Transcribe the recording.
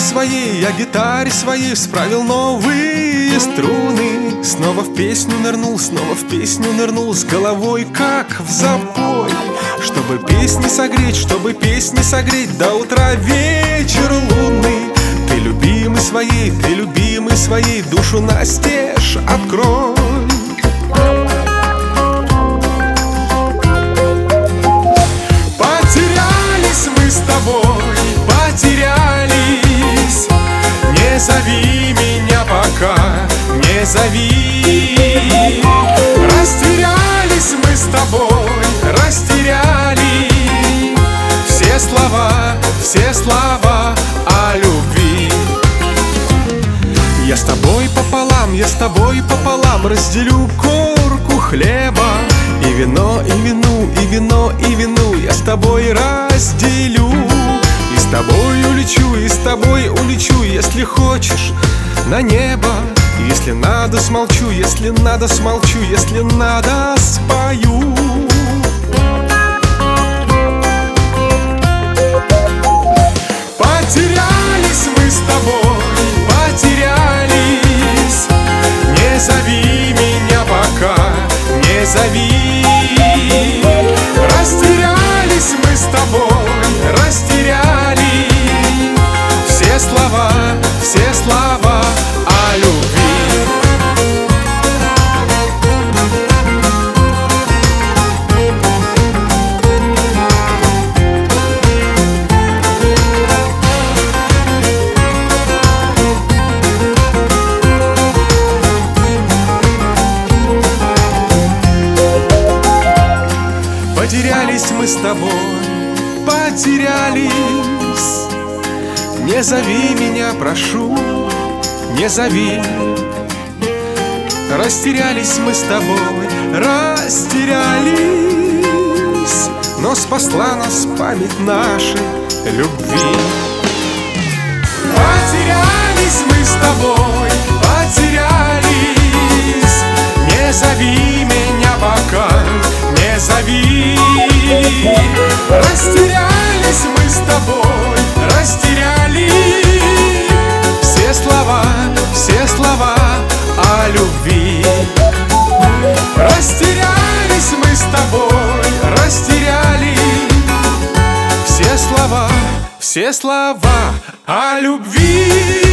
своей, о гитаре своей справил новые струны. Снова в песню нырнул, снова в песню нырнул, с головой как в запой. Чтобы песни согреть до утра вечер лунный. Ты любимый своей, душу настежь открой. Потерялись мы с тобой, потерялись. Не зови меня пока, не зови. Растерялись мы с тобой, растеряли все слова о любви. Я с тобой пополам разделю корку хлеба. И вино, и вину, и вино, и вину я с тобой разделю. И с тобой улечу, если хочешь, на небо. Если надо, смолчу, если надо, смолчу, если надо, спою. Потерялись мы с тобой, потерялись. Не зови меня пока, не зови. Растерялись мы с тобой, растеряли все слова о любви. Потерялись мы с тобой, потерялись. Не зови меня, прошу, не зови. Растерялись мы с тобой, растерялись. Но спасла нас память нашей любви. Потерялись мы с тобой, потерялись. Не зови меня пока, не зови. Растерялись мы с тобой, растеряли все слова о любви. Растерялись мы с тобой, растеряли все слова о любви.